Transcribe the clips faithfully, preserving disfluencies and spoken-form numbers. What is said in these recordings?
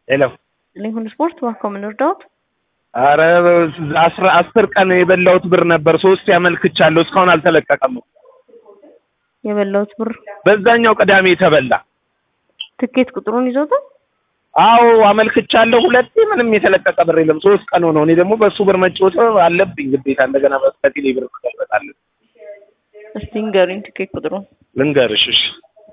ሄሎ ሊንኩን ስፖርት ዋኮም ልርዳውት? አረ አስራ አስር ቀን የበላሁት ብር ነበር ሶስት ያመልክቻለሁ እስካሁን አልተለቀቀም። የበላሁት ብር በዛኛው ቅዳሜ ተበላ። ትኬት ቁጥሩን ይዞታል? አዎ አመልክቻለሁ ሁለቴ ምንም የተለቀቀ ብር የለም። ሶስት ቀን ሆነው። እኔ ደግሞ በሱ ብር መጫወት አለብኝ ግዴታ እንደገና በስከቲል ብር ተቀበጣለሁ። እስቲ ንገሩኝ ትኬት ቁጥሩን። ልንገርሽ እሺ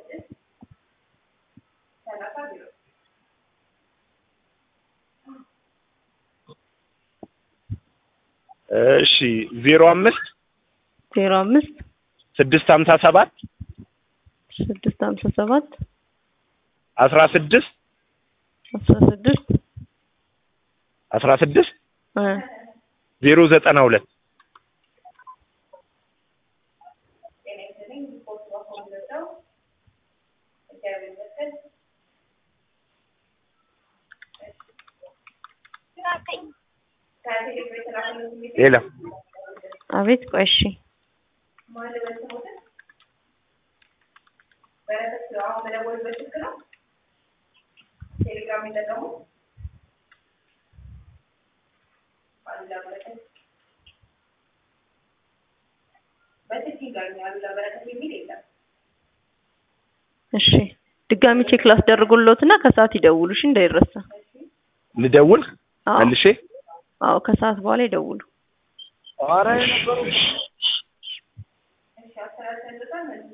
እሺ ዜሮ አምስት ዜሮ አምስት ስድስት ሃምሳ ሰባት ስድስት ሃምሳ ሰባት አስራ ስድስት አስራ ስድስት አስራ ስድስት እ ዜሮ ዘጠና ሁለት ሄሎ አቤት ቆይ እሺ እሺ ድጋሚ ቼክ ላስደርጉልዎትና ከሰዓት ይደውሉሽ እንዳይረሳ። ልደውል መልሼ? አዎ ከሰዓት በኋላ ይደውሉ። አረ ነበሩ